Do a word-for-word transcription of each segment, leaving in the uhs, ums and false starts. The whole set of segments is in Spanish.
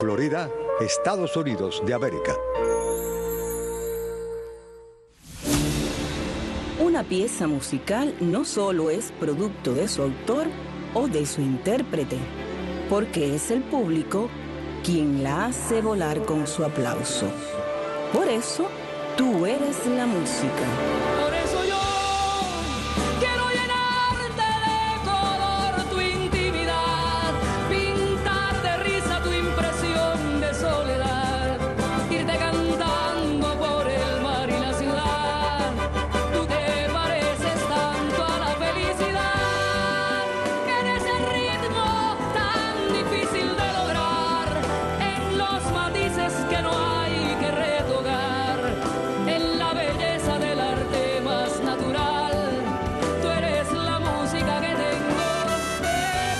Florida, Estados Unidos de América. Una pieza musical no solo es producto de su autor o de su intérprete, porque es el público quien la hace volar con su aplauso. Por eso, tú eres la música. Por eso yo quiero llenarte de color tu intimidad, pintar de risa tu impresión de soledad, irte cantando por el mar y la ciudad. Tú te pareces tanto a la felicidad, que en ese ritmo tan difícil de lograr, en los matices que no hay que retocar, en la belleza del arte más natural, tú eres la música que tengo que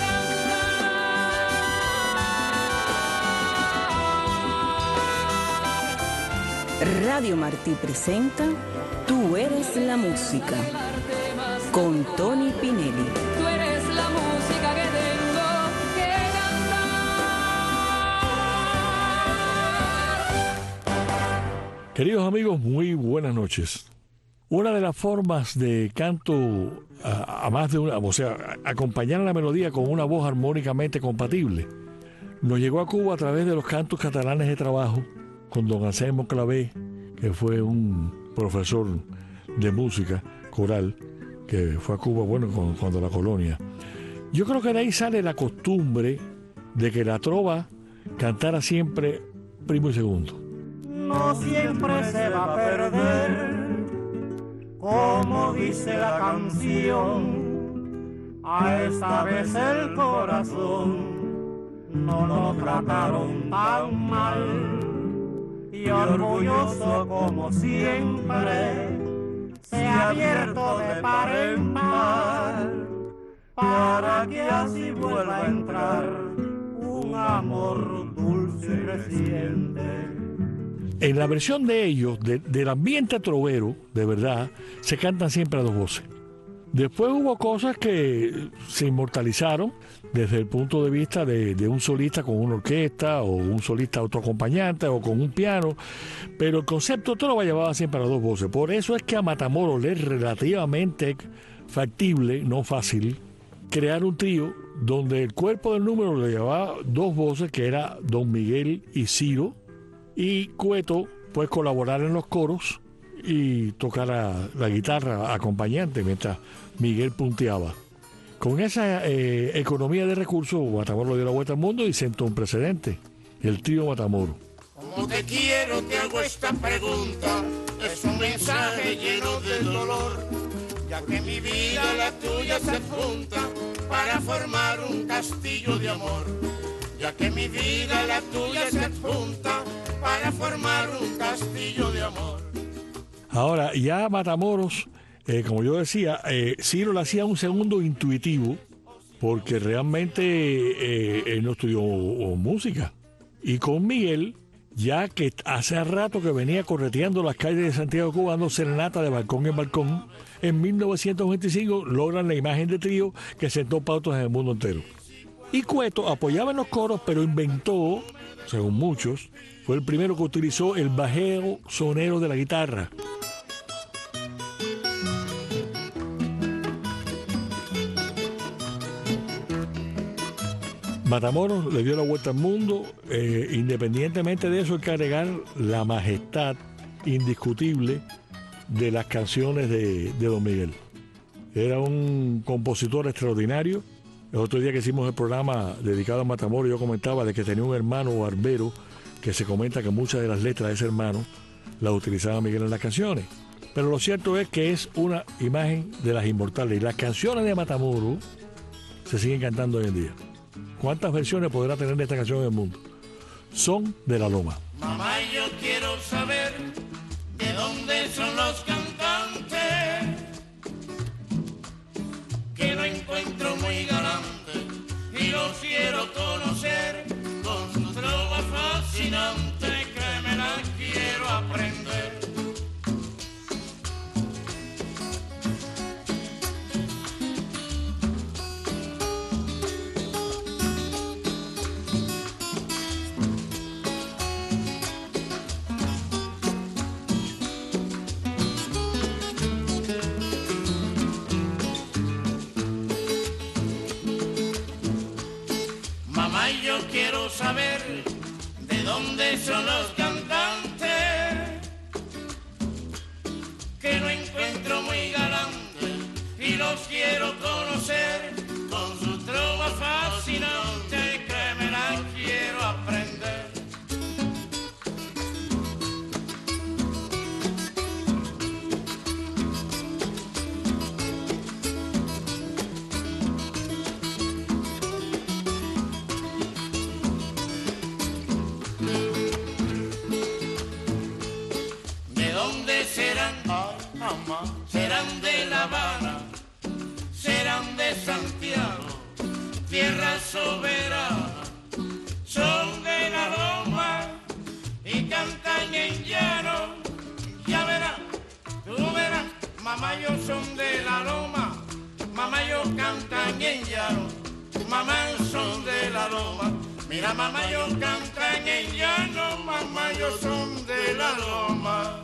cantar. Radio Martí presenta Tú eres la música con Tony Pinelli. Tú eres la música que tengo que cantar. Queridos amigos, muy buenas noches. Una de las formas de canto a, a más de una, o sea, acompañar la melodía con una voz armónicamente compatible, nos llegó a Cuba a través de los cantos catalanes de trabajo con don Anselmo Clavé, que fue un profesor de música coral que fue a Cuba, bueno, cuando, cuando la colonia. Yo creo que de ahí sale la costumbre de que la trova cantara siempre primo y segundo. No siempre se va a perder, como dice la canción, a esta vez el corazón no lo trataron tan mal, y orgulloso como siempre se ha abierto de par en par, para que así vuelva a entrar un amor dulce y reciente. En la versión de ellos, de, del ambiente trovero, de verdad, se cantan siempre a dos voces. Después hubo cosas que se inmortalizaron desde el punto de vista de, de un solista con una orquesta o un solista autoacompañante o con un piano, pero el concepto trova llevaba siempre a las dos voces. Por eso es que a Matamoros le es relativamente factible, no fácil, crear un trío donde el cuerpo del número le llevaba dos voces, que era Don Miguel y Ciro, y Cueto pues colaborar en los coros y tocar la, la guitarra acompañante mientras Miguel punteaba. Con esa eh, economía de recursos, Matamoros dio la vuelta al mundo y sentó un precedente, el trío Matamoros. Como te quiero, te hago esta pregunta, es un mensaje lleno de dolor, ya que mi vida y la tuya se juntan para formar un castillo de amor, ya que mi vida y la tuya se juntan para formar un castillo de amor. Ahora, ya Matamoros, eh, como yo decía, eh, Ciro le hacía un segundo intuitivo, porque realmente eh, él no estudió o, o música. Y con Miguel, ya que hace rato que venía correteando las calles de Santiago de Cuba, dando serenata de balcón en balcón, en mil novecientos veinticinco logran la imagen de trío que sentó pautas en el mundo entero. Y Cueto apoyaba en los coros, pero inventó, según muchos, fue el primero que utilizó el bajeo sonero de la guitarra. Matamoros le dio la vuelta al mundo. Eh, independientemente de eso, hay que agregar la majestad indiscutible de las canciones de, de Don Miguel. Era un compositor extraordinario. El otro día que hicimos el programa dedicado a Matamoros, yo comentaba de que tenía un hermano barbero, que se comenta que muchas de las letras de ese hermano las utilizaba Miguel en las canciones. Pero lo cierto es que es una imagen de las inmortales. Y las canciones de Matamoros se siguen cantando hoy en día. ¿Cuántas versiones podrá tener esta canción en el mundo? Son de La Loma. Mamá, yo quiero saber de dónde son los cantantes, que no encuentro muy galantes, y los quiero conocer con su trova fascinante, que me la quiero aprender. dónde son los cantantes que no encuentro muy galantes y los quiero conocer con su trova fascinante que me la quiero aprender. Serán, ay, mamá, serán de La Habana, serán de Santiago, tierra soberana, son de la Loma y cantan en llano. Ya verás, tú verás, mamá, yo son de la Loma, mamá, yo cantan en llano, mamá, son de la Loma. Mira, mamá, yo cantan en llano, mamá, yo son de la Loma.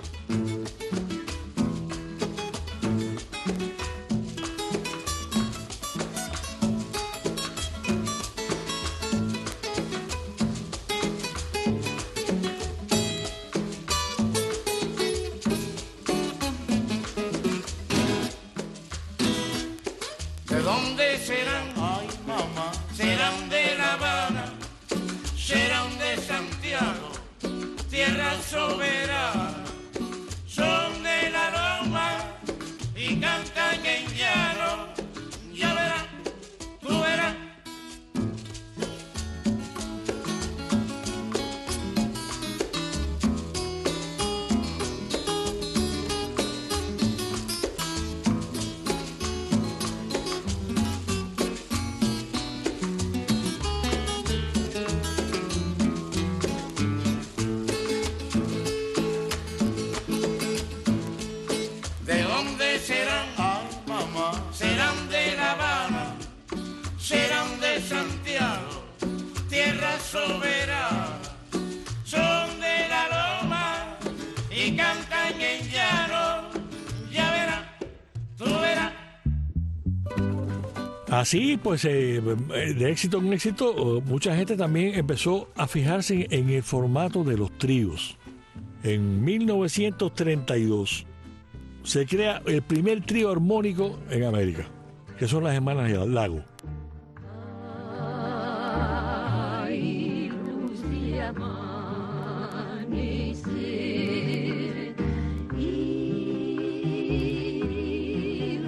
¿De dónde serán? Ay, mamá. Serán de La Habana, serán de Santiago, tierra soberana, son de la Loma y cantan en llano. Ya verás, tú verás. ¿De dónde serán? Ay, mamá. Serán de La Habana, serán de Santiago, tierra soberana, son de la Loma y cantan en llano. Ya verás, tú verás. Así, pues, eh, de éxito en éxito, mucha gente también empezó a fijarse en el formato de los tríos. En mil novecientos treinta y dos se crea el primer trío armónico en América, que son las hermanas Lago. Hay luz de amanecer y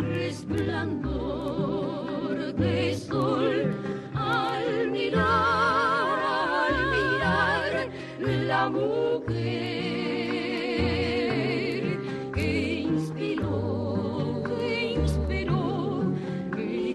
resplandor de sol al mirar, al mirar la mujer que inspiró, que inspiró mi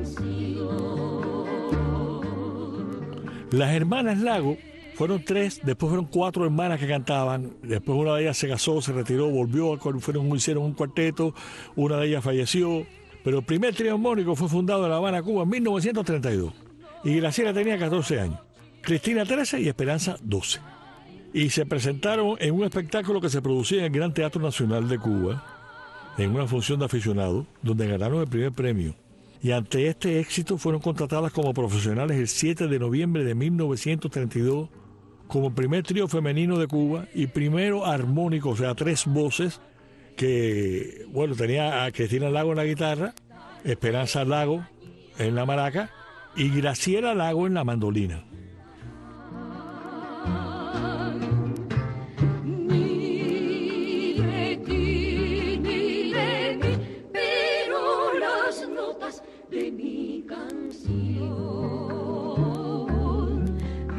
canción. Las hermanas Lago fueron tres, después fueron cuatro hermanas que cantaban, después una de ellas se casó, se retiró, volvió, fueron, hicieron un cuarteto, una de ellas falleció, pero el primer trío armónico fue fundado en La Habana, Cuba, en mil novecientos treinta y dos, y Graciela tenía catorce años, Cristina trece y Esperanza doce. Y se presentaron en un espectáculo que se producía en el Gran Teatro Nacional de Cuba, en una función de aficionados, donde ganaron el primer premio. Y ante este éxito fueron contratadas como profesionales el siete de noviembre de mil novecientos treinta y dos como el primer trío femenino de Cuba y primero armónico, o sea, tres voces, que, bueno, tenía a Cristina Lago en la guitarra, Esperanza Lago en la maraca y Graciela Lago en la mandolina. Ni de ti, ni de mí, pero las notas de mi canción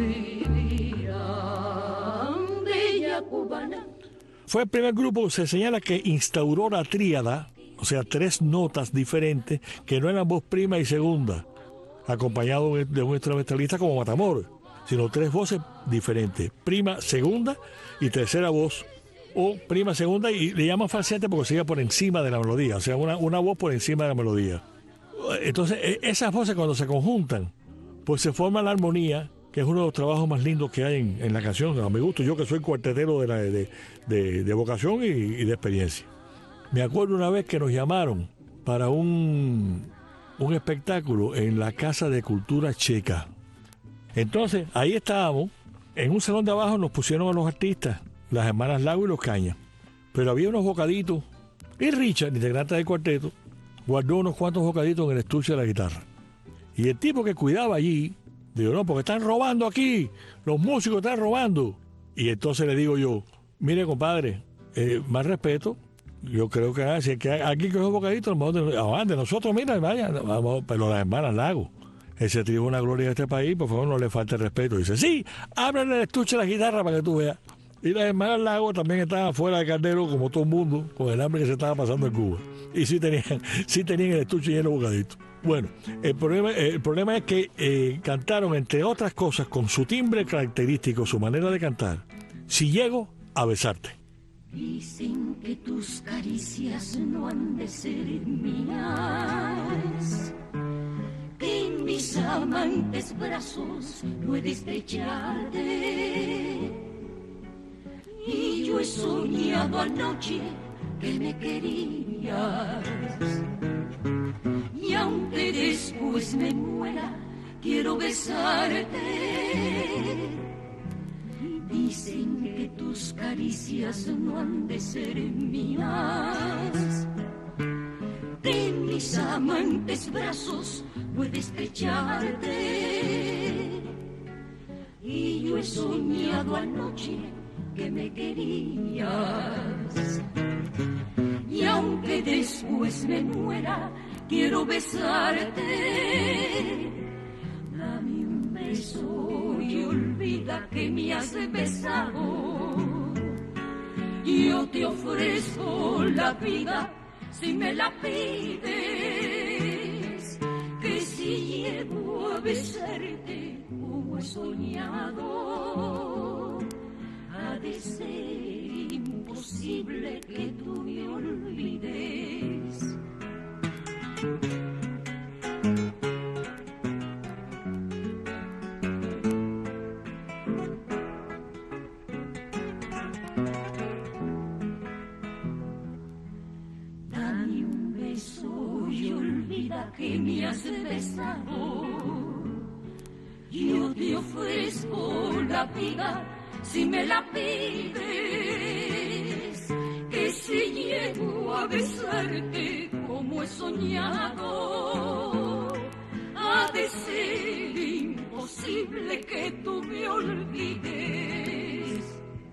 vivirán de ella cubana. Fue el primer grupo, se señala, que instauró la tríada, o sea, tres notas diferentes que no eran voz prima y segunda, acompañado de un instrumentalista como Matamoros, sino tres voces diferentes, prima, segunda y tercera voz, o prima, segunda, y le llaman falsete porque se iba por encima de la melodía, o sea, una, una voz por encima de la melodía. Entonces, esas voces cuando se conjuntan, pues se forma la armonía, que es uno de los trabajos más lindos que hay en, en la canción, a mi gusto, yo que soy cuartetero de, la, de, de, de vocación y, y de experiencia. Me acuerdo una vez que nos llamaron para un, un espectáculo en la Casa de Cultura Checa. Entonces, ahí estábamos, en un salón de abajo nos pusieron a los artistas, las hermanas Lago y los Cañas. Pero había unos bocaditos, y Richard, integrante del cuarteto, guardó unos cuantos bocaditos en el estuche de la guitarra. Y el tipo que cuidaba allí, dijo, no, porque están robando aquí, los músicos están robando. Y entonces le digo yo, mire compadre, eh, más respeto, yo creo que, ah, si es que aquí coge un bocadito, a lo mejor de, ah, de nosotros, mira, vaya, vamos, pero las hermanas Lago, ese tribu es una gloria de este país, por favor no le falte respeto. Dice, sí, ábrele el estuche de la guitarra para que tú veas. Y las hermanas Lago también estaban fuera de Cardero, como todo el mundo, con el hambre que se estaba pasando en Cuba. Y sí tenían, sí tenían el estuche lleno de bocaditos. Bueno, el problema, el problema es que eh, cantaron, entre otras cosas, con su timbre característico, su manera de cantar, Si llego a besarte. Dicen que tus caricias no han de ser mías, que en mis amantes brazos no he de estrecharte. Y yo he soñado anoche que me querías, y aunque después me muera, quiero besarte. Dicen que tus caricias no han de ser mías, que en mis amantes brazos no he de estrecharte. Y yo he soñado anoche que me querías, y aunque después me muera, quiero besarte. Dame un beso y olvida que me has besado. Yo te ofrezco la vida si me la pides, que si llego a besarte como he soñado, ha de ser imposible que tú me olvides. Dame un beso y olvida que me has besado. Yo te ofrezco la vida si me la pides, que si llego a besarte como he soñado, ha de ser imposible que tú me olvides.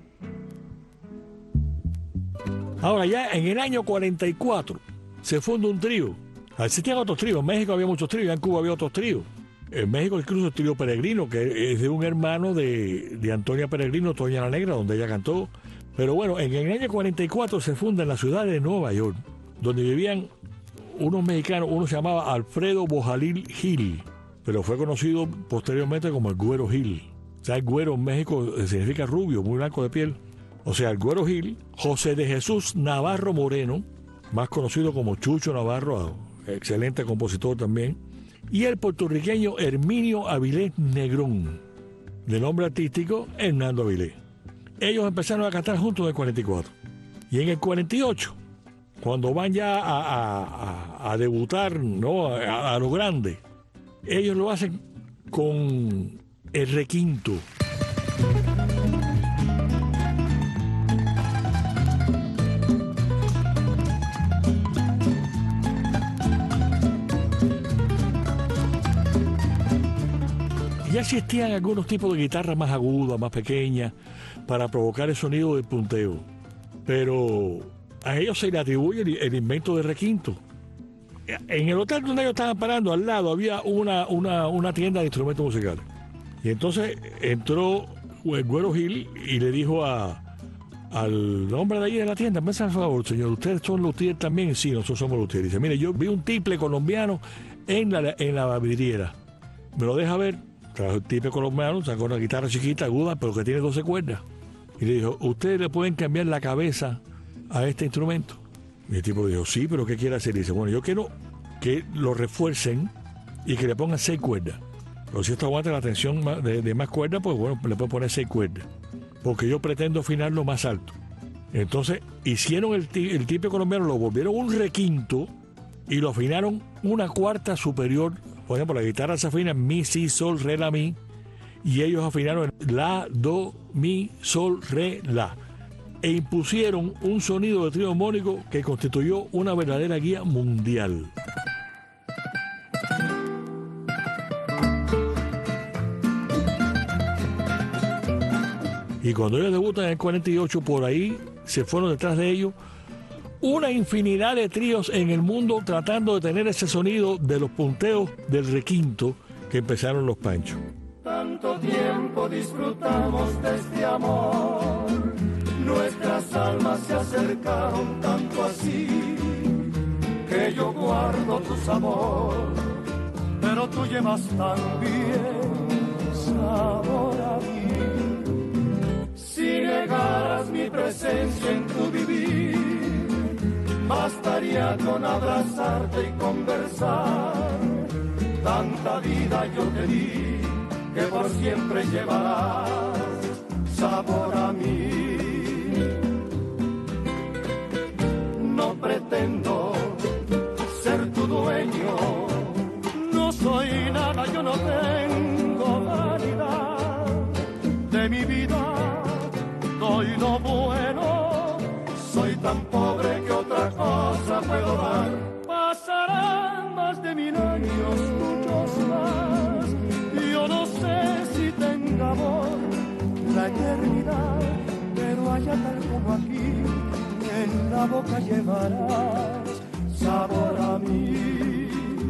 Ahora ya en el año cuarenta y cuatro se funda un trío. Existían otros tríos, en México había muchos tríos, ya en Cuba había otros tríos. En México incluso el trío Peregrino, que es de un hermano de, de Antonia Peregrino, Toña la Negra, donde ella cantó. Pero bueno, en el año cuarenta y cuatro se funda en la ciudad de Nueva York, donde vivían unos mexicanos. Uno se llamaba Alfredo Bojalil Gil, pero fue conocido posteriormente como el Güero Gil. O sea, el güero en México significa rubio, muy blanco de piel. O sea, el Güero Gil. José de Jesús Navarro Moreno, más conocido como Chucho Navarro, excelente compositor también. Y el puertorriqueño Herminio Avilés Negrón, de nombre artístico Hernando Avilés. Ellos empezaron a cantar juntos en el cuarenta y cuatro. Y en el cuarenta y ocho, cuando van ya a, a, a, a debutar, ¿no? a, a lo grande, ellos lo hacen con el requinto. Ya existían algunos tipos de guitarras más agudas, más pequeñas, para provocar el sonido del punteo. Pero a ellos se le atribuye el, el invento del requinto. En el hotel donde ellos estaban parando, al lado, había una, una, una tienda de instrumentos musicales. Y entonces entró el Güero Gil y le dijo a, al hombre de allí de la tienda, me hace el favor, señor, ¿ustedes son luthier también? Sí, nosotros somos luthier. Dice, mire, yo vi un tiple colombiano en la, en la vidriera. ¿Me lo deja ver? Trajo el tiple colombiano, sacó una guitarra chiquita, aguda, pero que tiene doce cuerdas. Y le dijo, ¿ustedes le pueden cambiar la cabeza a este instrumento? Y el tipo le dijo, sí, pero ¿qué quiere hacer? Y dice, bueno, yo quiero que lo refuercen y que le pongan seis cuerdas. Pero si esto aguanta la tensión de, de más cuerdas, pues bueno, le puedo poner seis cuerdas. Porque yo pretendo afinarlo más alto. Entonces, hicieron el, el tiple colombiano, lo volvieron un requinto y lo afinaron una cuarta superior. Por ejemplo, la guitarra se afina mi, si, sol, re, la, mi. y ellos afinaron en la, do, mi, sol, re, la, e impusieron un sonido de trío armónico que constituyó una verdadera guía mundial. Y cuando ellos debutan en el cuarenta y ocho, por ahí se fueron detrás de ellos una infinidad de tríos en el mundo tratando de tener ese sonido de los punteos del requinto que empezaron los Panchos. Tanto tiempo disfrutamos de este amor, nuestras almas se acercaron tanto así, que yo guardo tu sabor, pero tú llevas también sabor a mí. Si negaras mi presencia en tu vivir, bastaría con abrazarte y conversar. Tanta vida yo te di, que por siempre llevarás sabor a mí. No pretendo ser tu dueño, no soy nada, yo no tengo vanidad. De mi vida doy lo bueno, soy tan pobre que otra cosa puedo dar. Pasarán más de mil años, muchos más, yo no sé si tenga amor la eternidad, pero allá tal como aquí, en la boca llevarás sabor a mí.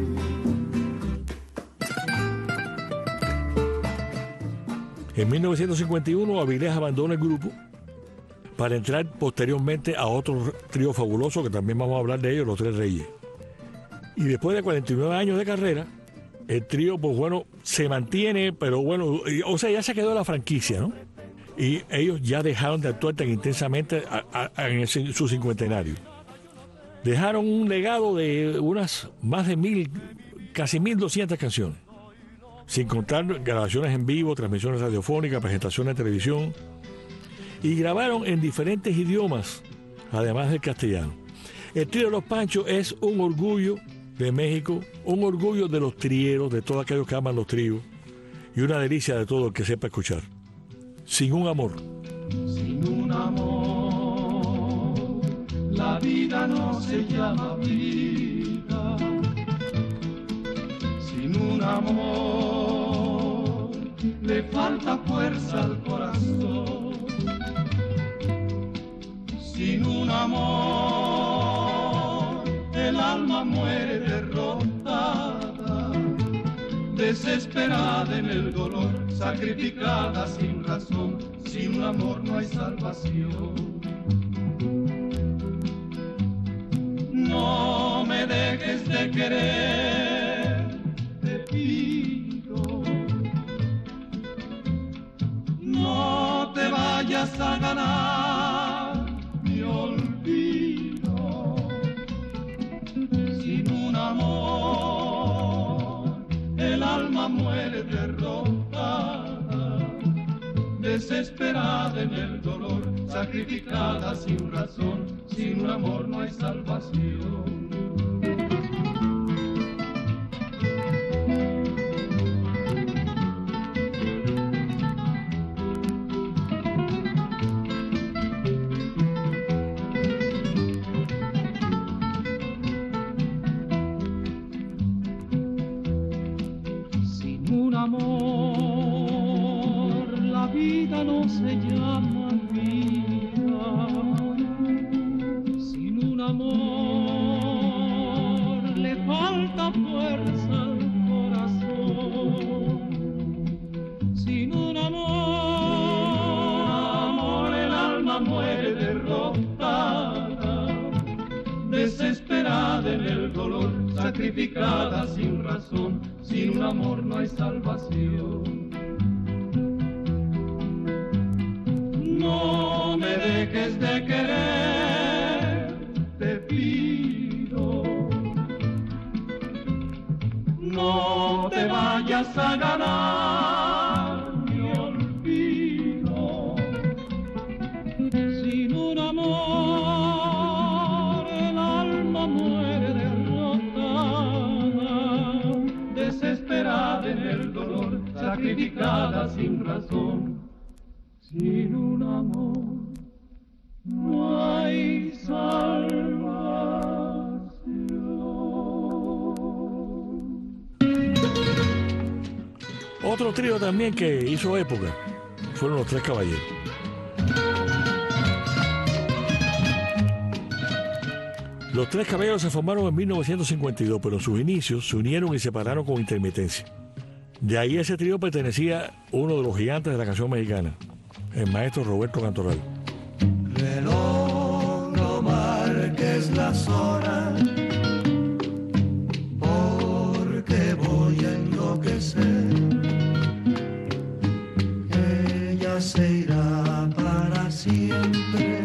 En mil novecientos cincuenta y uno, Avilés abandona el grupo para entrar posteriormente a otro trío fabuloso, que también vamos a hablar de ellos, Los Tres Reyes. Y después de cuarenta y nueve años de carrera, el trío, pues bueno, se mantiene, pero bueno, o sea, ya se quedó la franquicia, ¿no? Y ellos ya dejaron de actuar tan intensamente a, a, en el, su cincuentenario. Dejaron un legado de unas más de mil, casi mil doscientas canciones, sin contar grabaciones en vivo, transmisiones radiofónicas, presentaciones de televisión, y grabaron en diferentes idiomas, además del castellano. El trío de Los Panchos es un orgullo de México, un orgullo de los trieros, de todos aquellos que aman los tríos, y una delicia de todo el que sepa escuchar. Sin un amor. Sin un amor, la vida no se llama vida. Sin un amor, le falta fuerza al corazón. Sin un amor, el alma muere derrotada, desesperada en el dolor, sacrificada sin razón. Sin un amor no hay salvación. No me dejes de querer, te pido. No te vayas a ganar mi olvido. Sin un amor, el alma muere derrotada, desesperada en el dolor, sacrificada sin razón. Sin un amor no hay salvación. Sin un amor, la vida no se llama vida. Sin un amor, le falta fuerza al corazón. Sin un amor, el alma muere derrotada, desesperada en el dolor, sacrificada sin razón. Sin un amor no hay salvación. No me dejes de querer, te pido. No te vayas a ganar mi olvido. Sin un amor, el alma muere derrotada, desesperada en el dolor, sacrificada sin razón. Sin un amor no hay salvación. Otro trío también que hizo época fueron Los Tres Caballeros. Los Tres Caballeros se formaron en mil novecientos cincuenta y dos, pero en sus inicios se unieron y se separaron con intermitencia. De ahí ese trío pertenecía a uno de los gigantes de la canción mexicana, el maestro Roberto Cantoral. Reloj, no marques las horas, porque voy a enloquecer. Ella se irá para siempre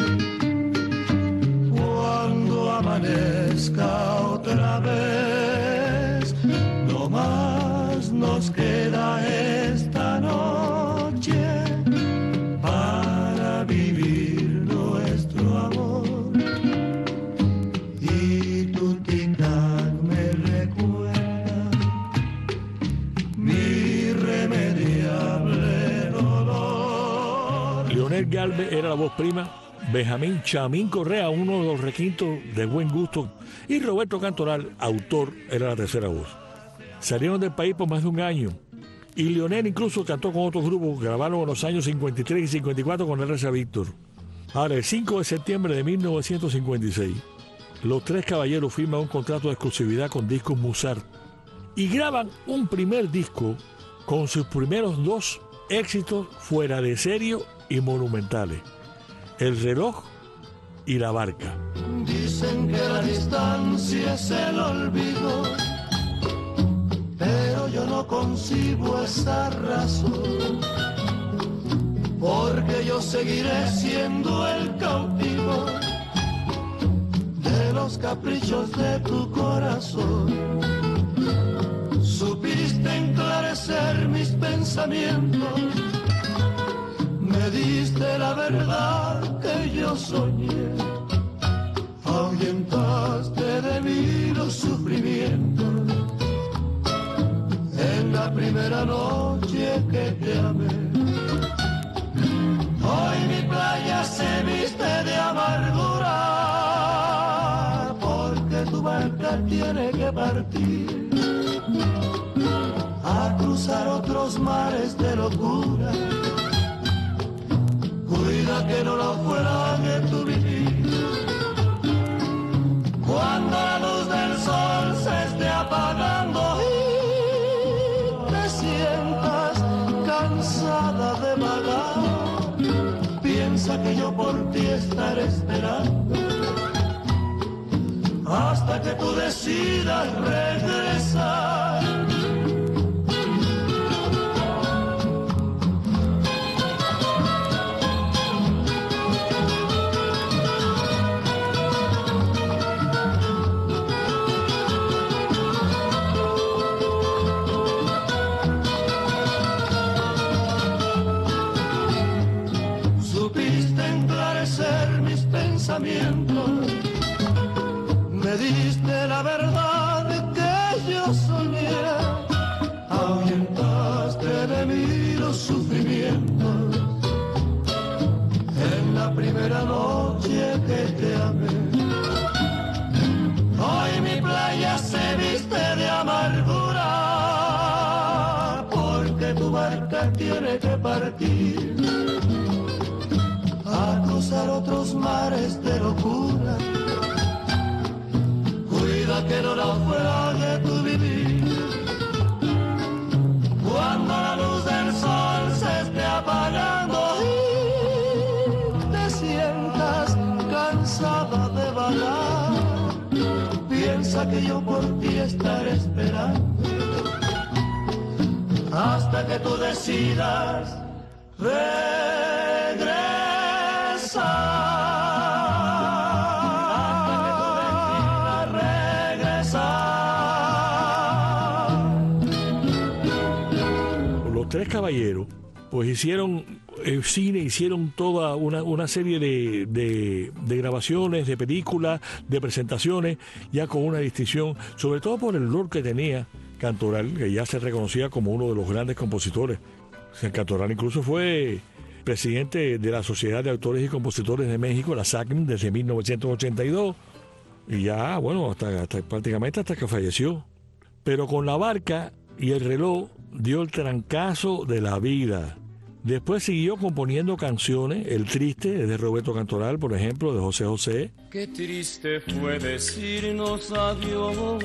cuando amanezca otra vez. No más nos queda esta noche para vivir nuestro amor. Y tu tic-tac me recuerda mi irremediable dolor. Leonel Galvez era la voz prima, Benjamín Chamín Correa, uno de los requintos de buen gusto, y Roberto Cantoral, autor, era la tercera voz. Salieron del país por más de un año y Leonel incluso cantó con otros grupos, grabaron en los años cincuenta y tres y cincuenta y cuatro con R C A Víctor. Ahora, el cinco de septiembre de mil novecientos cincuenta y seis, Los Tres Caballeros firman un contrato de exclusividad con Discos Musart y graban un primer disco con sus primeros dos éxitos fuera de serie y monumentales: El Reloj y La Barca. Dicen que la distancia es el olvido, pero yo no concibo esa razón, porque yo seguiré siendo el cautivo de los caprichos de tu corazón. Supiste enclarecer mis pensamientos, me diste la verdad que yo soñé, ahuyentaste de mí los sufrimientos en la primera noche que te amé. Hoy mi playa se viste de amargura, porque tu barca tiene que partir a cruzar otros mares de locura. Cuida que no naufrague tu vivir. Cuando la luz del sol se esté apagando y te sientas cansada de vagar, piensa que yo por ti estaré esperando hasta que tú decidas regresar. Me diste la verdad que yo soñé, ahuyentaste de mí los sufrimientos en la primera noche que te amé. Hoy mi playa se viste de amargura, porque tu barca tiene que partir a cruzar otros mares de locura. Cuida que no naufrague tu vivir. Cuando la luz del sol se esté apagando y te sientas cansada de vagar, piensa que yo por ti estaré esperando hasta que tú decidas regresar. Los Tres Caballeros pues hicieron el cine, hicieron toda una, una serie de, de, de grabaciones, de películas, de presentaciones, ya con una distinción, sobre todo por el rol que tenía Cantoral, que ya se reconocía como uno de los grandes compositores. Cantoral incluso fue presidente de la Sociedad de Autores y Compositores de México, la S A C M, desde mil novecientos ochenta y dos, y ya, bueno, hasta, hasta prácticamente hasta que falleció. Pero con La Barca y El Reloj dio el trancazo de la vida. Después siguió componiendo canciones, El Triste, de Roberto Cantoral, por ejemplo, de José José. Qué triste fue decirnos adiós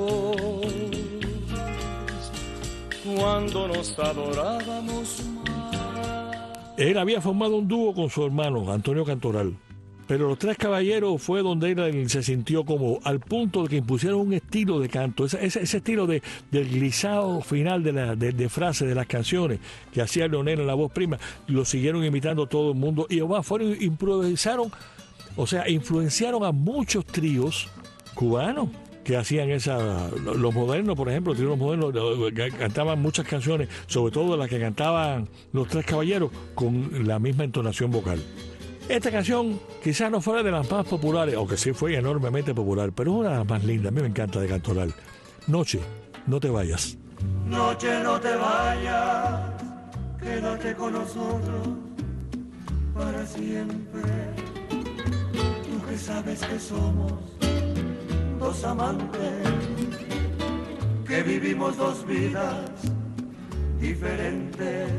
cuando nos adorábamos más. Él había formado un dúo con su hermano, Antonio Cantoral. Pero Los Tres Caballeros fue donde él se sintió como al punto de que impusieron un estilo de canto, ese, ese, ese estilo de, del glisado final de, la, de, de frases de las canciones que hacía Leonel en la voz prima, lo siguieron imitando todo el mundo y además fueron, improvisaron, o sea, influenciaron a muchos tríos cubanos que hacían esa, los modernos, por ejemplo, los tríos modernos cantaban muchas canciones, sobre todo las que cantaban Los Tres Caballeros, con la misma entonación vocal. Esta canción quizás no fuera de las más populares, aunque sí fue enormemente popular, pero es una de las más lindas, a mí me encanta de Cantoral. Noche, no te vayas. Noche, no te vayas, quédate con nosotros para siempre. Tú que sabes que somos dos amantes, que vivimos dos vidas diferentes.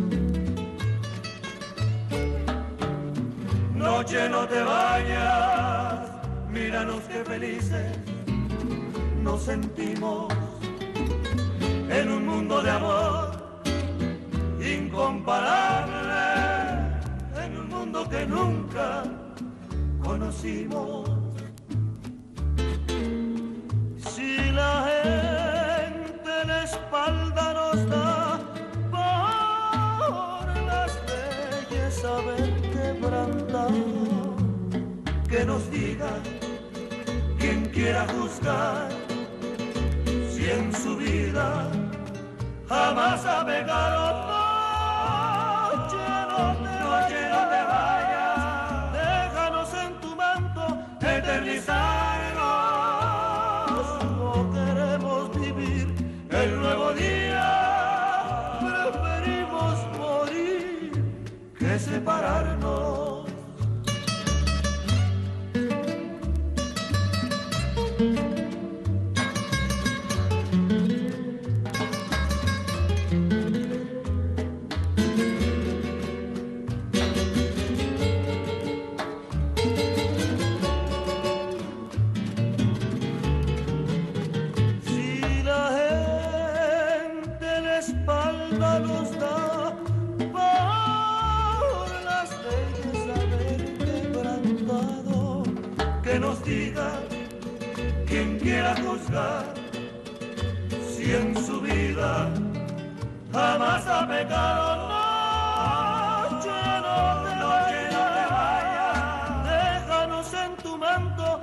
Noche, no te vayas, míranos qué felices nos sentimos en un mundo de amor incomparable, en un mundo que nunca conocimos. Si la gente la espalda nos da por las leyes haber quebrantado, que nos diga quien quiera juzgar si en su vida jamás ha pegado. Noche, no te, noche, no te vayas, déjanos en tu manto eternizarnos. No queremos vivir el nuevo día, preferimos morir que separarnos. Quien quiera juzgar si en su vida jamás ha pecado. Noche, no te, noche, no te vayas, déjanos en tu manto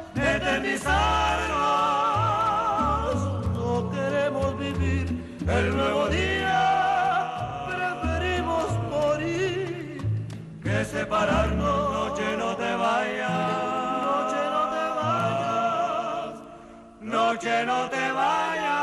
eternizarnos. No queremos vivir el nuevo día, preferimos morir que separarnos. Noche, no te vayas, noche, no te vayas.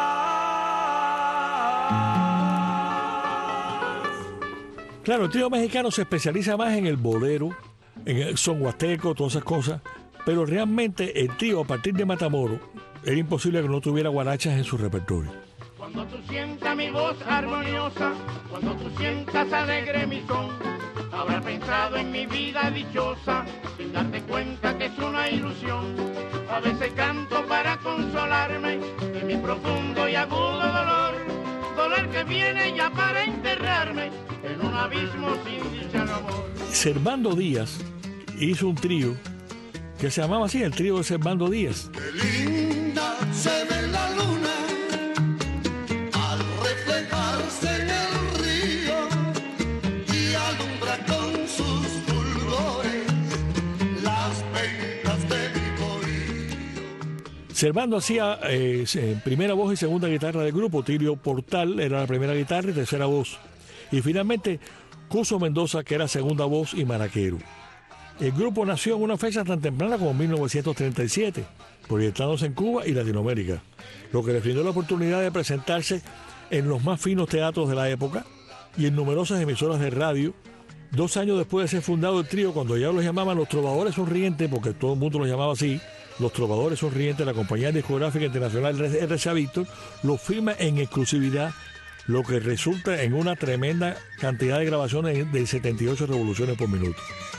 Claro, el trío mexicano se especializa más en el bolero, en el son huasteco, todas esas cosas, pero realmente el trío a partir de Matamoros era imposible que no tuviera guarachas en su repertorio. Cuando tú sientas mi voz armoniosa, cuando tú sientas alegre mi son, habrás pensado en mi vida dichosa, sin darte cuenta que es una ilusión. A veces canto para consolarme de mi profundo y agudo dolor, dolor que viene ya para enterrarme en un abismo sin dicha no amor. Servando Díaz hizo un trío que se llamaba así, el trío de Servando Díaz. Qué linda se ve la luna al reflejarse en el río y alumbra con sus fulgores las venas de mi corillo. Servando hacía eh, primera voz y segunda guitarra del grupo. Tilio Portal era la primera guitarra y tercera voz. Y finalmente Cuso Mendoza, que era segunda voz y maraquero. El grupo nació en una fecha tan temprana como mil novecientos treinta y siete, proyectándose en Cuba y Latinoamérica, lo que les brindó la oportunidad de presentarse en los más finos teatros de la época, y en numerosas emisoras de radio. Dos años después de ser fundado el trío, cuando ya los llamaban los Trovadores Sonrientes, porque todo el mundo los llamaba así, los Trovadores Sonrientes, la compañía discográfica internacional R C A Víctor, los firma en exclusividad, lo que resulta en una tremenda cantidad de grabaciones de setenta y ocho revoluciones por minuto.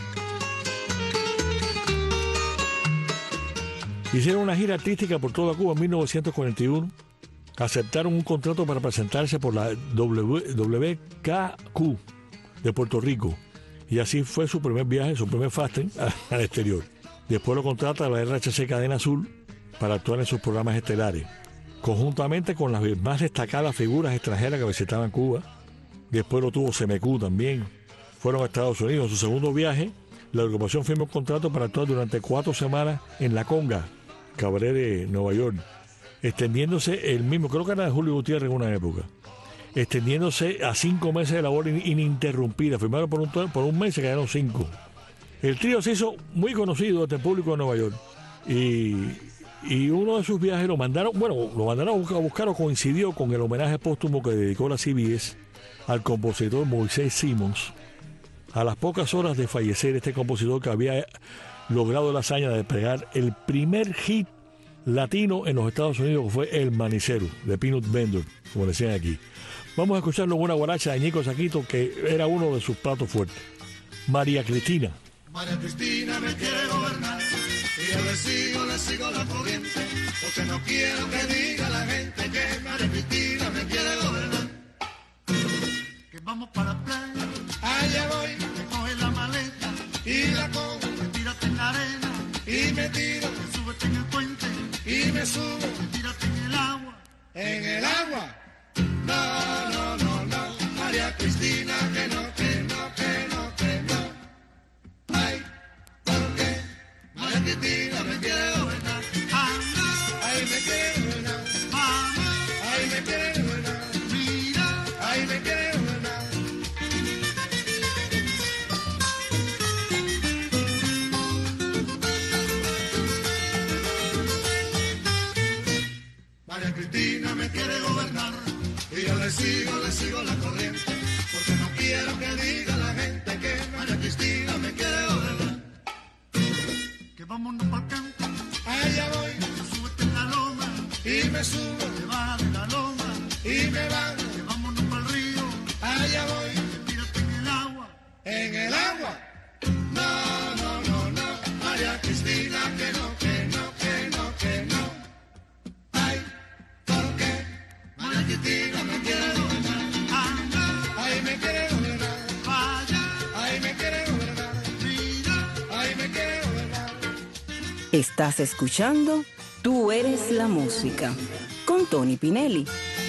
Hicieron una gira artística por toda Cuba en mil novecientos cuarenta y uno. Aceptaron un contrato para presentarse por la W K Q de Puerto Rico. Y así fue su primer viaje, su primer fasting al exterior. Después lo contrata la R H C Cadena Azul para actuar en sus programas estelares, conjuntamente con las más destacadas figuras extranjeras que visitaban Cuba. Después lo tuvo C M Q también. Fueron a Estados Unidos. En su segundo viaje, la agrupación firmó un contrato para actuar durante cuatro semanas en La Conga, cabaret de Nueva York, extendiéndose el mismo, creo que era de Julio Gutiérrez en una época, extendiéndose a cinco meses de labor ininterrumpida. Firmaron por un, por un mes y se quedaron cinco. El trío se hizo muy conocido ante el público de Nueva York. Y, y uno de sus viajes lo mandaron, bueno, lo mandaron a buscar, a buscar o coincidió con el homenaje póstumo que dedicó la C B S al compositor Moisés Simmons. A las pocas horas de fallecer este compositor, que había logrado la hazaña de pegar el primer hit latino en los Estados Unidos, que fue El Manicero, de Peanut Vendor, como decían aquí. Vamos a escucharlo en una guaracha de Ñico Saquito, que era uno de sus platos fuertes. María Cristina. María Cristina me quiere gobernar y yo le sigo, le sigo la corriente, porque no quiero que diga la gente que María Cristina me quiere gobernar. Que vamos para la playa, allá voy, me coge la maleta y la cojo, me tírate en la arena y me tiro, me súbete en el puente y me subo, me tírate en el agua, en el agua. No, no, no, no, María Cristina, que no, que no, que no, que no. Ay, ¿por qué? María Cristina me quiere gobernar. Ay, me quiere gobernar. Mamá, ay, me quiere gobernar. Mira, ay, me quiere gobernar. María Cristina me quiere gobernar y yo le sigo, le sigo la corriente, porque no quiero que diga la gente que María Cristina me quiere gobernar. Que vámonos pa'l campo, allá voy, me súbete en la loma y me subo, me baja de la loma y me bajo. Que vámonos pa'l río, allá voy, me tírate en el agua, en el agua. No, no, no, no, María Cristina, que no, que no, que no, que no. Ay, ¿por qué? María Cristina me quiere gobernar. Ay, me quiere gobernar. Vaya, ay, me quiere gobernar. Mira, ay, me quiere gobernar. Estás escuchando Tú eres la música, con Tony Pinelli.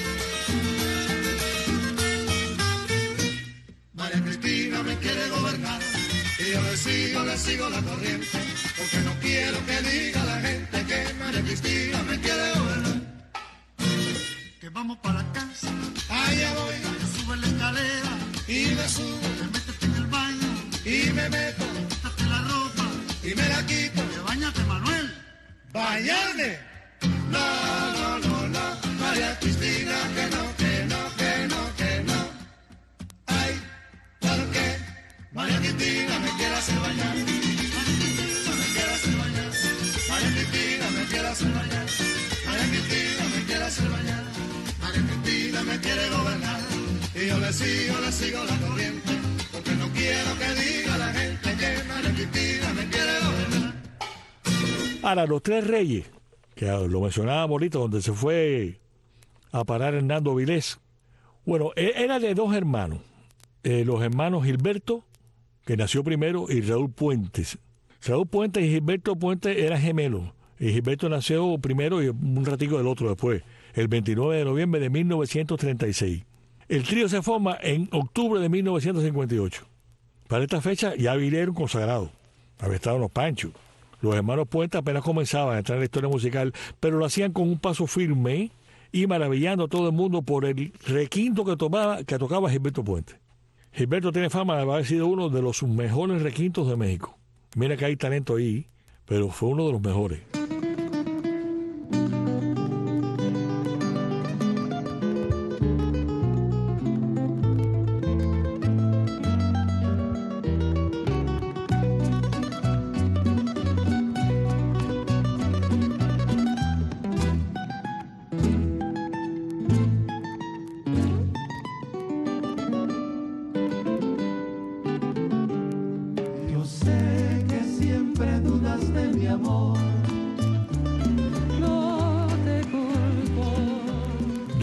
María Cristina me quiere gobernar y yo le sigo, le sigo la corriente, porque no quiero que diga la gente que María Cristina me quiere gobernar. Que vamos para la casa, allá voy, me sube la escalera y me subo, me métete en el baño y me meto, quítate la ropa y me la quito. Que bañate, Manuel. ¿Bañarme? No, no, no, no, María Cristina, que no, que no, que no, que no. Ay, ¿por qué? María Cristina me quiere hacer bañar. María Cristina me quiere hacer bañar. María Cristina me quiere hacer bañar. María Cristina me quiere hacer bañar. María Cristina me quiere gobernar y yo le sigo, le sigo la corriente, porque no quiero que diga la gente que María Cristina me quiere gobernar. Ahora, Los Tres Reyes, que lo mencionaba ahorita, donde se fue a parar Hernando Vilés. Bueno, era de dos hermanos, eh, los hermanos Gilberto, que nació primero, y Raúl Puentes. Raúl Puentes y Gilberto Puentes eran gemelos, y Gilberto nació primero y un ratico del otro después, el veintinueve de noviembre de mil novecientos treinta y seis. El trío se forma en octubre de mil novecientos cincuenta y ocho. Para esta fecha ya Vilés era un consagrado, había estado en Los Panchos. Los hermanos Puentes apenas comenzaban a entrar en la historia musical, pero lo hacían con un paso firme y maravillando a todo el mundo por el requinto que, tomaba, que tocaba Gilberto Puentes. Gilberto tiene fama de haber sido uno de los mejores requintos de México. Mira que hay talento ahí, pero fue uno de los mejores.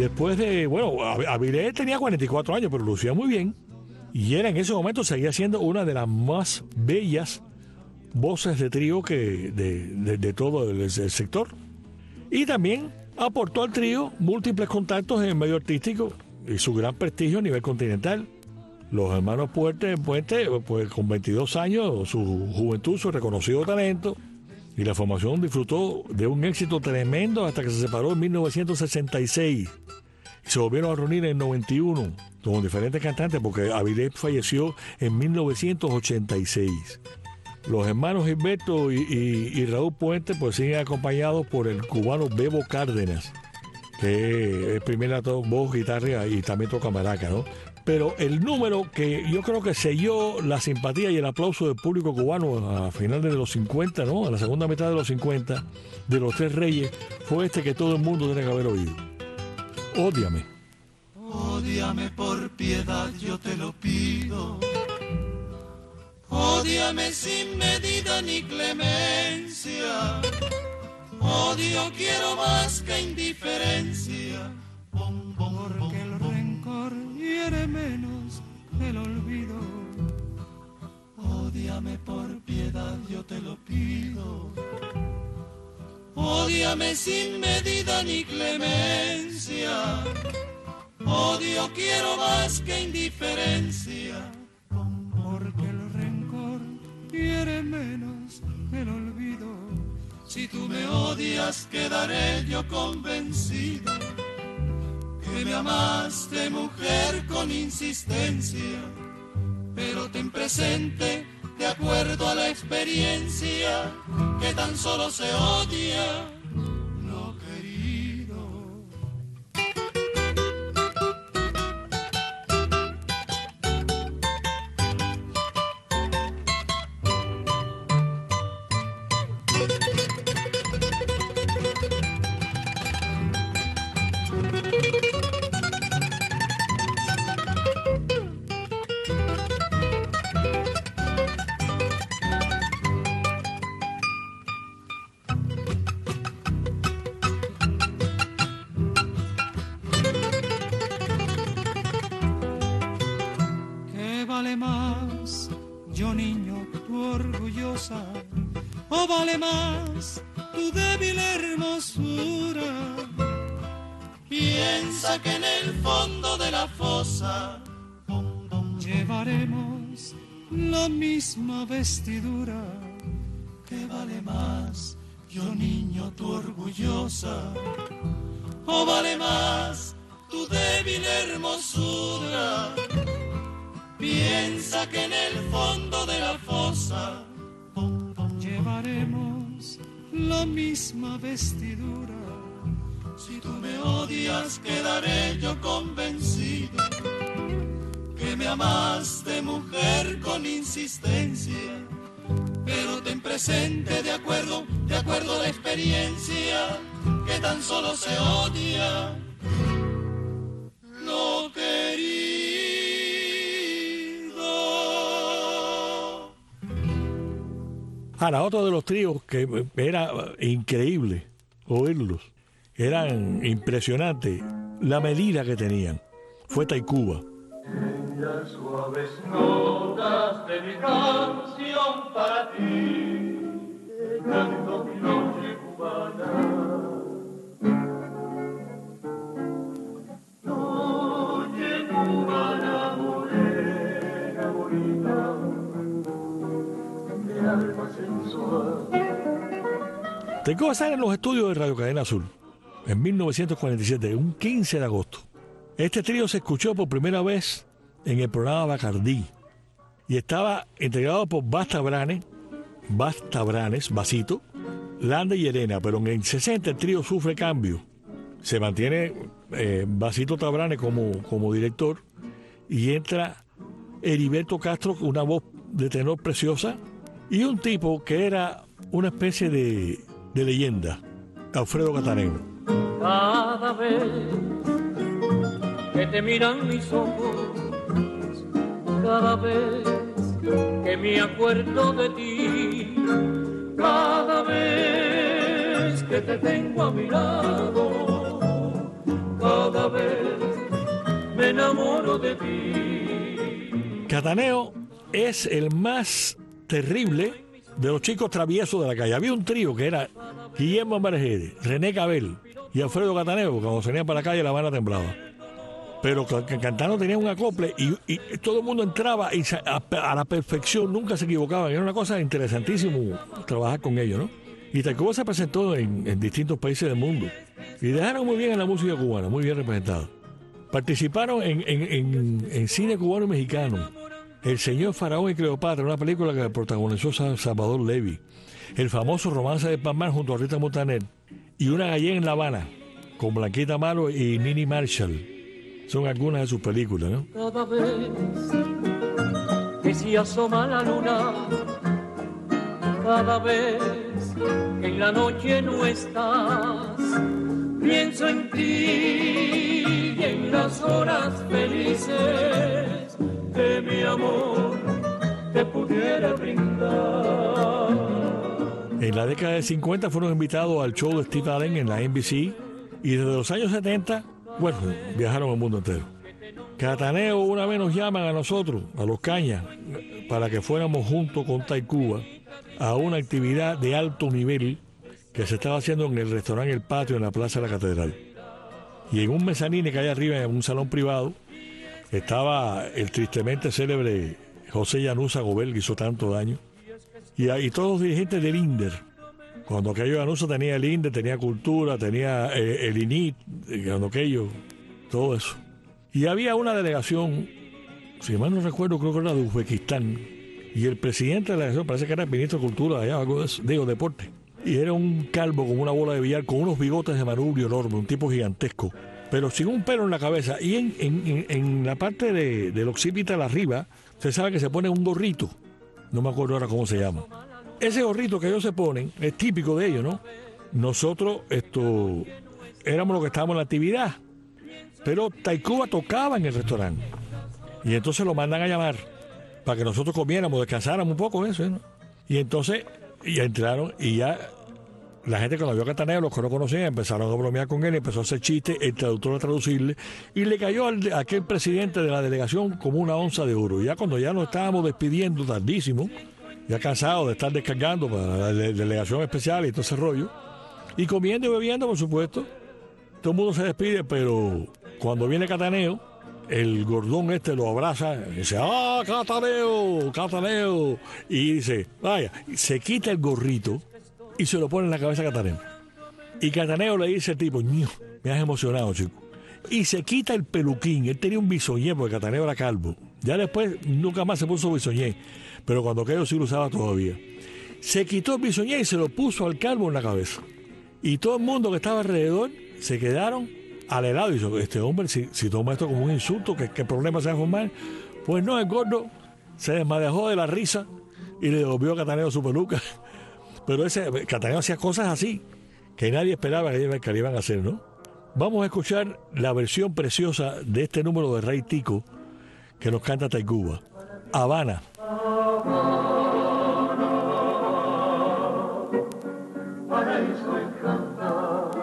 después de, bueno, Avilés tenía cuarenta y cuatro años, pero lucía muy bien. Y era en ese momento, seguía siendo una de las más bellas voces de trío que de, de, de todo el, el sector. Y también aportó al trío múltiples contactos en el medio artístico y su gran prestigio a nivel continental. Los hermanos Puente, Puente pues con veintidós años, su juventud, su reconocido talento y la formación disfrutó de un éxito tremendo hasta que se separó en mil novecientos sesenta y seis. Y se volvieron a reunir en noventa y uno con diferentes cantantes porque Avilés falleció en mil novecientos ochenta y seis. Los hermanos Gilberto y, y, y Raúl Puente pues siguen acompañados por el cubano Bebo Cárdenas, que es primera voz, guitarra y también toca maraca, ¿no? Pero el número que yo creo que selló la simpatía y el aplauso del público cubano a finales de los cincuenta, ¿no? A la segunda mitad de los cincuenta, de los Tres Reyes, fue este que todo el mundo tiene que haber oído. Ódiame. Ódiame por piedad, yo te lo pido. Ódiame sin medida ni clemencia. Odio quiero más que indiferencia. Porque el rencor hiere menos que el olvido. Ódiame por piedad, yo te lo pido. Ódiame sin medida ni clemencia. Odio quiero más que indiferencia. Porque el rencor hiere menos que el olvido. Si tú me odias, quedaré yo convencido que me amaste, mujer, con insistencia. Pero ten presente, de acuerdo a la experiencia, que tan solo se odia lo querido. Vale más, yo niño, tu orgullosa, o vale más tu débil hermosura. Piensa que en el fondo de la fosa llevaremos la misma vestidura. ¿Qué vale más, yo niño, tu orgullosa, o vale más tu débil hermosura? Piensa que en el fondo de la fosa llevaremos la misma vestidura. Si tú me odias, quedaré yo convencido que me amaste, mujer, con insistencia. Pero ten presente, de acuerdo, de acuerdo a la experiencia, que tan solo se odia lo querido. Ahora, otro de los tríos que era increíble oírlos, eran impresionantes, la medida que tenían, fue Tacuba. En las suaves notas de mi canción para ti, te canto mi noche cubana. Noche cubana, morena, bonita, de alma sensual. Tacuba sale en los estudios de Radio Cadena Azul en mil novecientos cuarenta y siete, un quince de agosto. Este trío se escuchó por primera vez en el programa Bacardí y estaba integrado por Bas Tabranes, Bas Tabranes, Basito, Landa y Elena, pero en el sesenta el trío sufre cambio. Se mantiene eh, Basito Tabranes como, como director y entra Heriberto Castro, una voz de tenor preciosa, y un tipo que era una especie de, de leyenda, Alfredo Cataneo. Cada vez que te miran mis ojos, cada vez que me acuerdo de ti, cada vez que te tengo a mi lado, cada cada vez me enamoro de ti. Cataneo es el más terrible de los chicos traviesos de la calle. Había un trío que era Guillermo Marejere, René Cabel y Alfredo Cataneo. Cuando salían para la calle la Habana temblaba. Pero cantando tenía un acople y, y todo el mundo entraba y a, a la perfección, nunca se equivocaban. Era una cosa interesantísima trabajar con ellos, ¿no? Y Tacuba se presentó en, en distintos países del mundo y dejaron muy bien en la música cubana, muy bien representado. Participaron en, en, en, en cine cubano y mexicano. El señor Faraón y Cleopatra, una película que protagonizó Salvador Levy. El famoso Romance de Palmar junto a Rita Montaner. Y Una gallega en La Habana, con Blanquita Malo y Nini Marshall. Son algunas de sus películas, ¿no? Cada vez que se asoma la luna, cada vez que en la noche no estás, pienso en ti y en las horas felices que mi amor te pudiera brindar. En la década de cincuenta fueron invitados al show de Steve Allen en la N B C y desde los años setenta, bueno, viajaron el mundo entero. Cataneo una vez nos llaman a nosotros, a los Cañas, para que fuéramos juntos con Tacuba a una actividad de alto nivel que se estaba haciendo en el restaurante El Patio en la Plaza de la Catedral. Y en un mezanine que hay arriba, en un salón privado, estaba el tristemente célebre José Llanusa Gobel, que hizo tanto daño, y, y todos los dirigentes del INDER. Cuando aquello Llanusa tenía el INDER, tenía Cultura, tenía eh, el I N I T, cuando aquello, todo eso. Y había una delegación, si mal no recuerdo, creo que era de Uzbekistán, y el presidente de la delegación parece que era el ministro de Cultura, allá, algo de eso, digo, deporte. Y era un calvo con una bola de billar, con unos bigotes de manubrio enorme, un tipo gigantesco, pero sin un pelo en la cabeza. Y en, en, en la parte de, del occipital arriba, se sabe que se pone un gorrito, no me acuerdo ahora cómo se llama. Ese gorrito que ellos se ponen es típico de ellos, ¿no? Nosotros esto éramos los que estábamos en la actividad, pero Tacuba tocaba en el restaurante. Y entonces lo mandan a llamar para que nosotros comiéramos, descansáramos un poco eso, ¿no? Y entonces ya entraron y ya la gente cuando vio a Cataneo, los que no conocían, empezaron a bromear con él, empezó a hacer chistes, el traductor a traducirle, y le cayó al, a aquel presidente de la delegación como una onza de oro. Y ya cuando ya nos estábamos despidiendo tardísimo, ya cansados de estar descargando para la delegación especial y todo ese rollo, y comiendo y bebiendo, por supuesto, todo el mundo se despide, pero cuando viene Cataneo, el gordón este lo abraza y dice, ¡ah, Cataneo, Cataneo! Y dice, vaya, se quita el gorrito y se lo pone en la cabeza a Cataneo. Y Cataneo le dice al tipo, ño, me has emocionado, chico. Y se quita el peluquín. Él tenía un bisoñé porque Cataneo era calvo. Ya después nunca más se puso bisoñé, pero cuando aquello sí lo usaba todavía. Se quitó el bisoñé y se lo puso al calvo en la cabeza. Y todo el mundo que estaba alrededor se quedaron al helado. Y dijo, este hombre, si, si toma esto como un insulto, ¿qué, qué problema se va a formar? Pues no, el gordo se desmadejó de la risa y le devolvió a Cataneo su peluca. Pero ese Cataneo hacía cosas así que nadie esperaba que, que le iban a hacer, ¿no? Vamos a escuchar la versión preciosa de este número de Ray Tico que nos canta Tacuba, Habana. Paraíso encantado,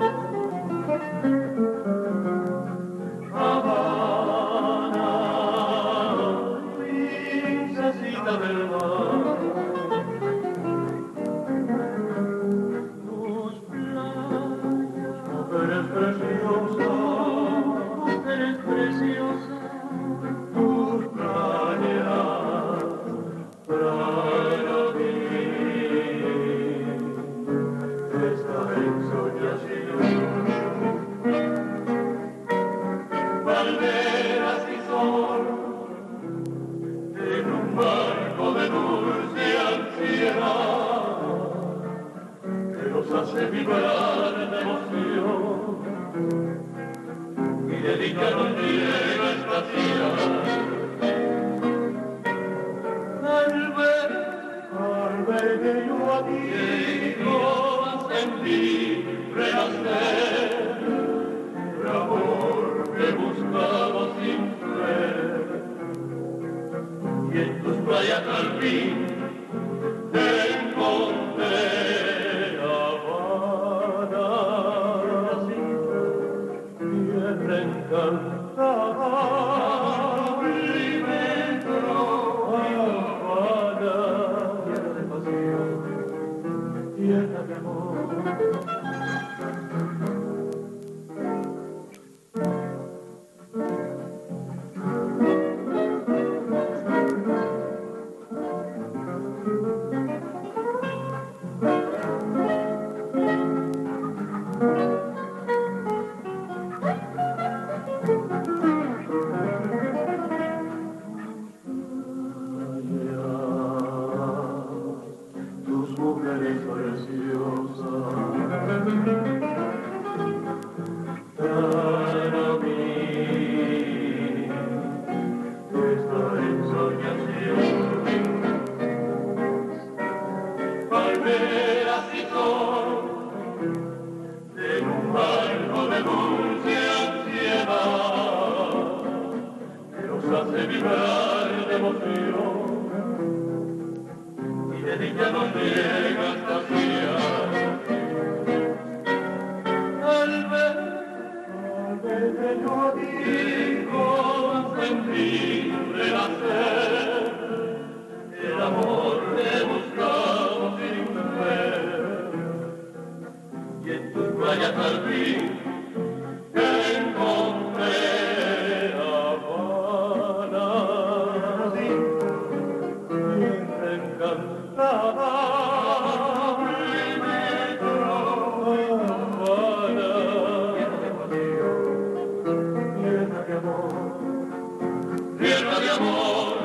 Habana, princesita del mar, tus playas, mujeres preciosas, mujeres preciosas, tus playas, para mí. Palmeras y sol en un barco de dulce ansiedad que nos hace vibrar de emoción y dedicaron llega esta tierra al ver, al ver que yo a ti sentí renacer el amor que buscaba sin ver, y en tus playas al fin te encontré. Habana, mi primeras historias en un barco de dulce ansiedad que nos hace vibrar de emoción y de dicha nos llega hasta saciar. Al ver, al ver que yo a ti consentí renacer, el amor que buscamos sin ver, y en tus playas al fin encontré Habana, tierra encantada, Habana, tierra de amor, tierra de amor.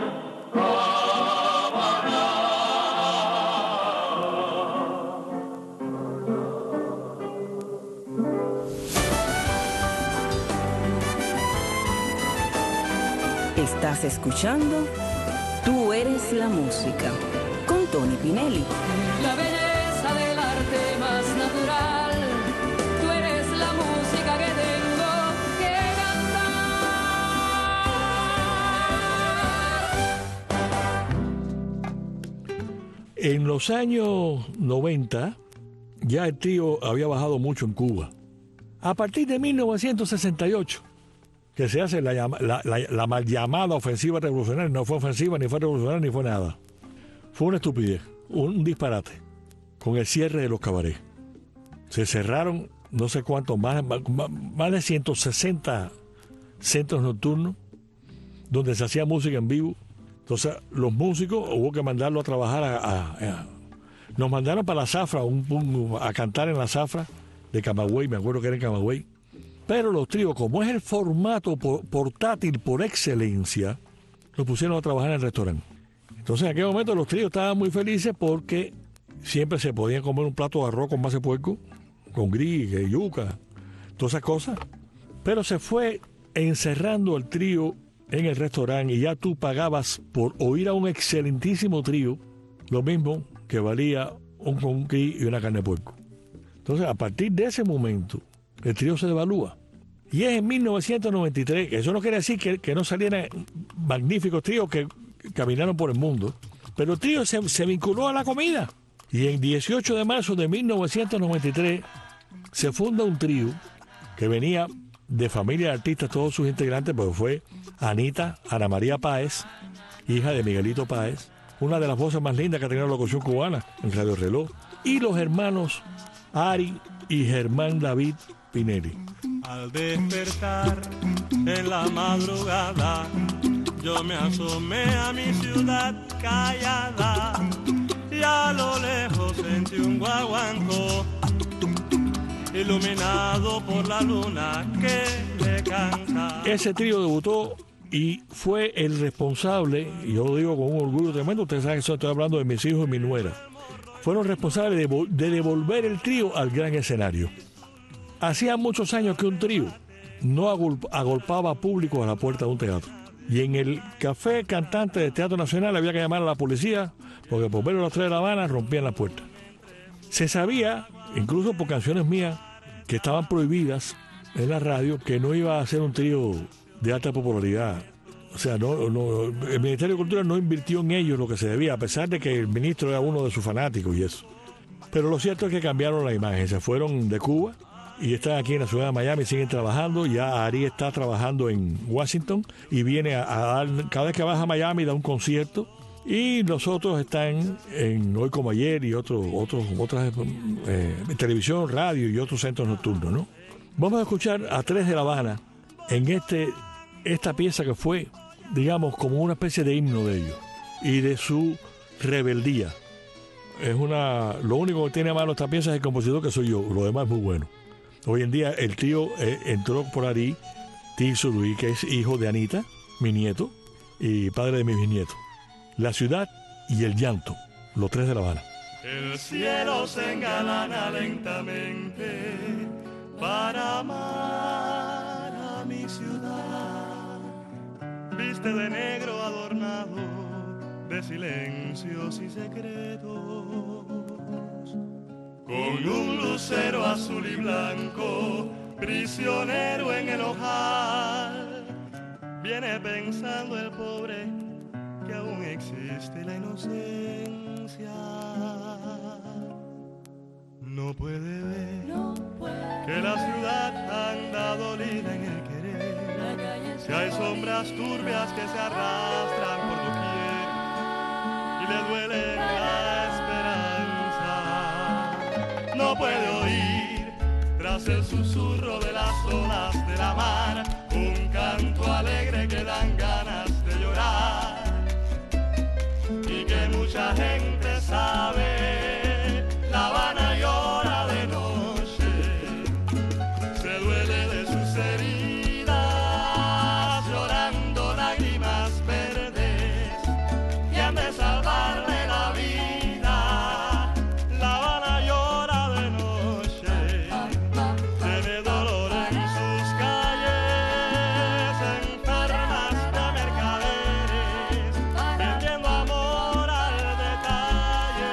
Estás escuchando Tú eres la música con Tony Pinelli. La belleza del arte más natural, tú eres la música que tengo que cantar. En los años noventa ya el trío había bajado mucho en Cuba. A partir de mil novecientos sesenta y ocho, que se hace la, la, la, la mal llamada ofensiva revolucionaria, no fue ofensiva, ni fue revolucionaria, ni fue nada. Fue una estupidez, un, un disparate, con el cierre de los cabarets. Se cerraron no sé cuántos, más, más, más de ciento sesenta centros nocturnos donde se hacía música en vivo. Entonces los músicos hubo que mandarlos a trabajar a, a, a nos mandaron para la zafra, un, un, a cantar en la zafra de Camagüey, me acuerdo que era en Camagüey. Pero los tríos, como es el formato por, portátil por excelencia, los pusieron a trabajar en el restaurante. Entonces en aquel momento los tríos estaban muy felices porque siempre se podían comer un plato de arroz con masa de puerco, con gris, yuca, todas esas cosas. Pero se fue encerrando el trío en el restaurante y ya tú pagabas por oír a un excelentísimo trío lo mismo que valía un con gris y una carne de puerco. Entonces a partir de ese momento el trío se devalúa. Y es en mil novecientos noventa y tres, que eso no quiere decir que, que no salieran magníficos tríos que caminaron por el mundo, pero el trío se, se vinculó a la comida. Y en dieciocho de marzo de mil novecientos noventa y tres se funda un trío que venía de familia de artistas, todos sus integrantes, porque fue Anita, Ana María Páez, hija de Miguelito Páez, una de las voces más lindas que ha tenido la locución cubana en Radio Reloj, y los hermanos Ari y Germán David Pinelli. Al despertar en la madrugada, yo me asomé a mi ciudad callada y a lo lejos sentí un guaguancó iluminado por la luna que le canta. Ese trío debutó y fue el responsable, y yo lo digo con un orgullo tremendo, ustedes saben que estoy hablando de mis hijos y mi nuera, fueron responsables de, de devolver el trío al gran escenario. Hacía muchos años que un trío no agolp- agolpaba a público a la puerta de un teatro. Y en el café cantante del Teatro Nacional había que llamar a la policía porque por verlo a las tres de La Habana rompían las puertas. Se sabía, incluso por canciones mías, que estaban prohibidas en la radio, que no iba a ser un trío de alta popularidad. O sea, no, no, el Ministerio de Cultura no invirtió en ellos lo que se debía, a pesar de que el ministro era uno de sus fanáticos y eso. Pero lo cierto es que cambiaron la imagen, se fueron de Cuba y están aquí en la ciudad de Miami, siguen trabajando. Ya Ari está trabajando en Washington y viene a, a dar, cada vez que baja a Miami da un concierto. Y los otros están en Hoy Como Ayer y otros, otros, otras eh, televisión, radio y otros centros nocturnos, ¿no? Vamos a escuchar a Tres de La Habana en este, esta pieza que fue, digamos, como una especie de himno de ellos y de su rebeldía. Es una, lo único que tiene malo esta pieza es el compositor, que soy yo, lo demás es muy bueno. Hoy en día el tío eh, entró por ahí, Tirso Luis, que es hijo de Anita, mi nieto, y padre de mis bisnietos. La ciudad y el llanto, los Tres de La Habana. El cielo se engalana lentamente para amar a mi ciudad. Viste de negro adornado de silencios y secretos. con un lucero azul y blanco, prisionero en el ojal. Viene pensando el pobre que aún existe la inocencia. No puede ver no puede que la ciudad anda dolida en el querer. la calle Si hay sombras turbias que se arrastran por doquier y le duele la esperanza. No puede oír tras el susurro de las olas de la mar un canto alegre que dan ganas de llorar y que mucha gente sabe. La Habana llora de noche, se duele de sus heridas, llorando lágrimas verdes que han de salvarle la vida. La Habana llora de noche, tiene dolor en sus calles, enfermas de mercaderes, vendiendo amor al detalle.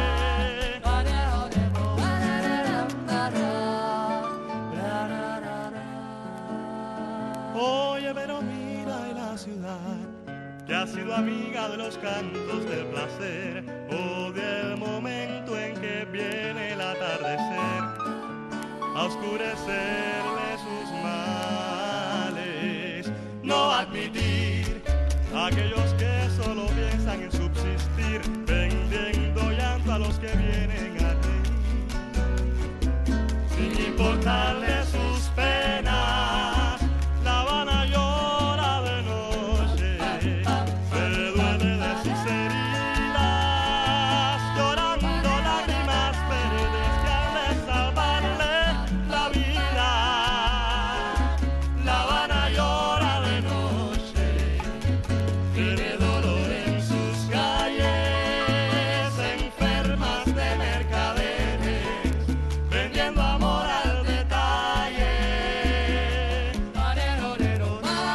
Oye, pero mira en la ciudad que ha sido amiga de los cantos del placer, o del momento en que viene el atardecer a oscurecerle sus males. No admitir a aquellos que solo piensan en subsistir, vendiendo llanto a los que vienen a reír, sin importarle sus penas. La Habana llora de noche, se duele de sus heridas, llorando lágrimas verdes que han de salvarle la vida. La Habana llora de noche, tiene dolor en sus calles, enfermas de mercaderes, vendiendo amor al detalle. Parerorero,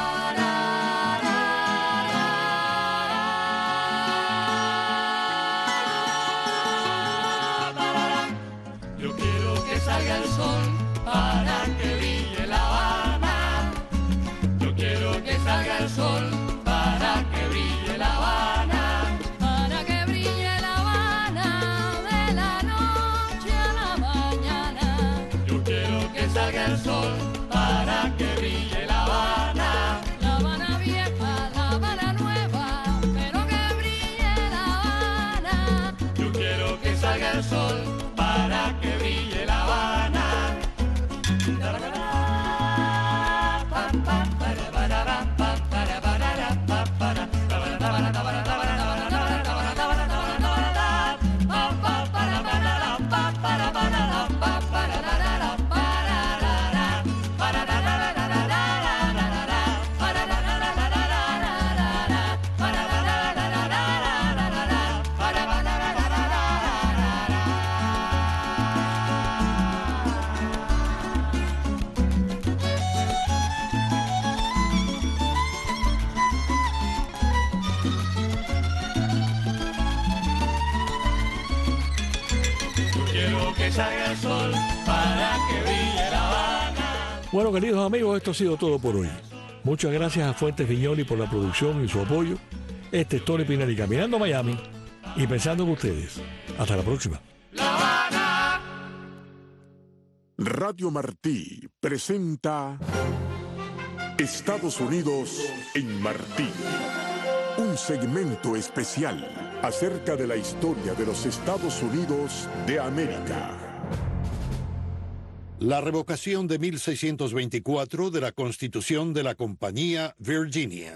yo quiero que salga el sol para que brille La Habana. Yo quiero que salga el sol para que brille La Habana. para que brille La Habana de la noche a la mañana. Yo quiero que salga el sol para que brille La Habana. La Habana vieja, La Habana nueva, pero que brille La Habana. Yo quiero que salga el sol para que brille La Habana. Yo quiero que salga el sol para que brille La Habana. Bueno, queridos amigos, esto ha sido todo por hoy. Muchas gracias a Fuentes Viñoli por la producción y su apoyo. Este es Tony Pinelli caminando a Miami y pensando en ustedes. Hasta la próxima. Radio Martí presenta Estados Unidos en Martí. Un segmento especial acerca de la historia de los Estados Unidos de América. La revocación de mil seiscientos veinticuatro de la Constitución de la Compañía Virginia.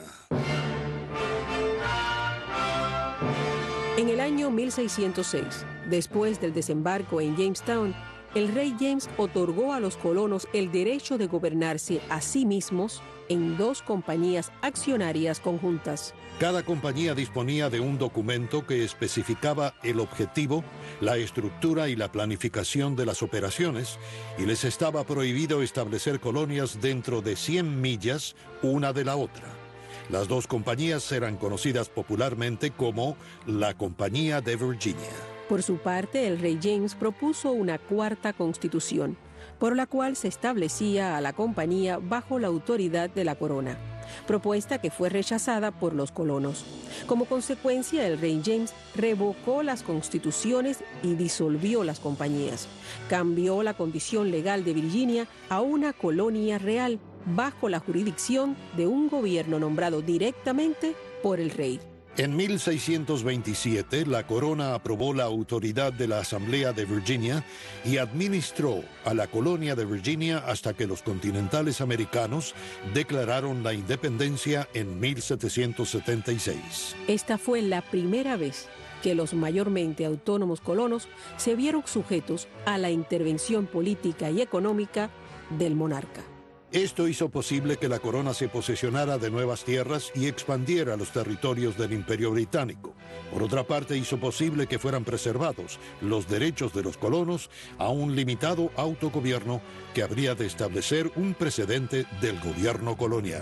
En el año mil seiscientos seis, después del desembarco en Jamestown, el rey James otorgó a los colonos el derecho de gobernarse a sí mismos en dos compañías accionarias conjuntas. Cada compañía disponía de un documento que especificaba el objetivo, la estructura y la planificación de las operaciones, y les estaba prohibido establecer colonias dentro de cien millas una de la otra. Las dos compañías eran conocidas popularmente como la Compañía de Virginia. Por su parte, el rey James propuso una cuarta constitución, por la cual se establecía a la compañía bajo la autoridad de la corona, propuesta que fue rechazada por los colonos. Como consecuencia, el rey James revocó las constituciones y disolvió las compañías. Cambió la condición legal de Virginia a una colonia real bajo la jurisdicción de un gobierno nombrado directamente por el rey. En mil seiscientos veintisiete, la corona aprobó la autoridad de la Asamblea de Virginia y administró a la colonia de Virginia hasta que los continentales americanos declararon la independencia en mil setecientos setenta y seis. Esta fue la primera vez que los mayormente autónomos colonos se vieron sujetos a la intervención política y económica del monarca. Esto hizo posible que la corona se posesionara de nuevas tierras y expandiera los territorios del Imperio Británico. Por otra parte, hizo posible que fueran preservados los derechos de los colonos a un limitado autogobierno que habría de establecer un precedente del gobierno colonial.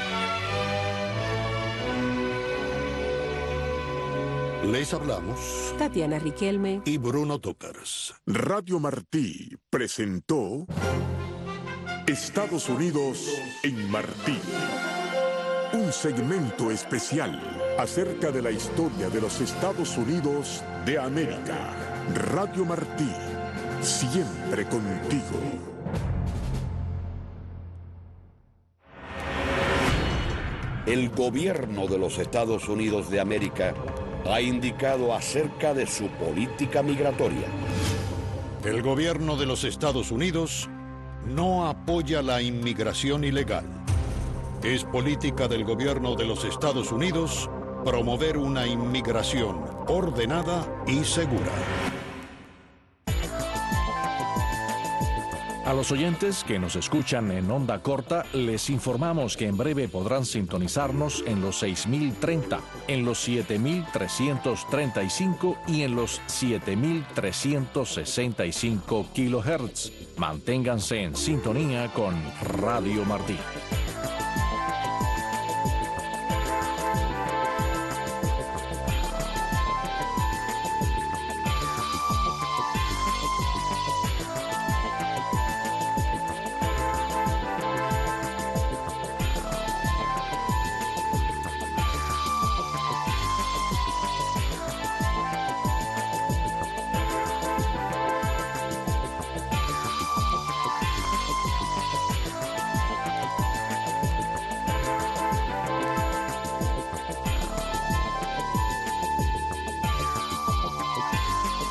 Les hablamos Tatiana Riquelme y Bruno Tócars. Radio Martí presentó Estados Unidos en Martí. Un segmento especial acerca de la historia de los Estados Unidos de América. Radio Martí, siempre contigo. El gobierno de los Estados Unidos de América ha indicado acerca de su política migratoria. El gobierno de los Estados Unidos no apoya la inmigración ilegal. Es política del gobierno de los Estados Unidos promover una inmigración ordenada y segura. A los oyentes que nos escuchan en onda corta, les informamos que en breve podrán sintonizarnos en los seis mil treinta, en los siete mil trescientos treinta y cinco y en los siete mil trescientos sesenta y cinco kilohertz. Manténganse en sintonía con Radio Martí.